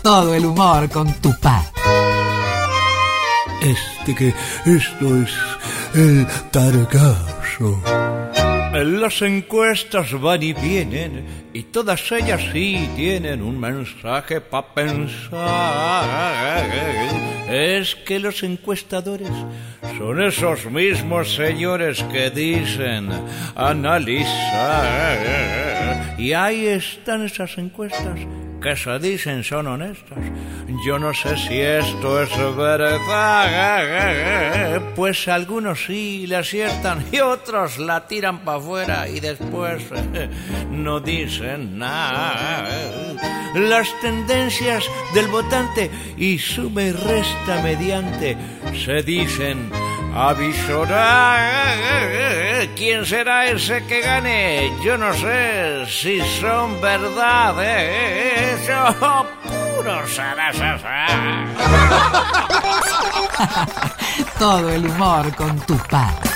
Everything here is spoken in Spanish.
Todo el humor con Tupá. Esto es el Targazo. Las encuestas van y vienen y todas ellas sí tienen un mensaje para pensar. Es que los encuestadores son esos mismos señores que dicen analizar. Y ahí están esas encuestas que se dicen son honestas. Yo no sé si esto es verdad, pues algunos sí le aciertan y otros la tiran para afuera y después no dicen nada. Las tendencias del votante y suma y resta mediante se dicen avisorar. ¿Quién será ese que gane? Yo no sé si son verdades o puros sarasasas. Todo el humor con Tupá.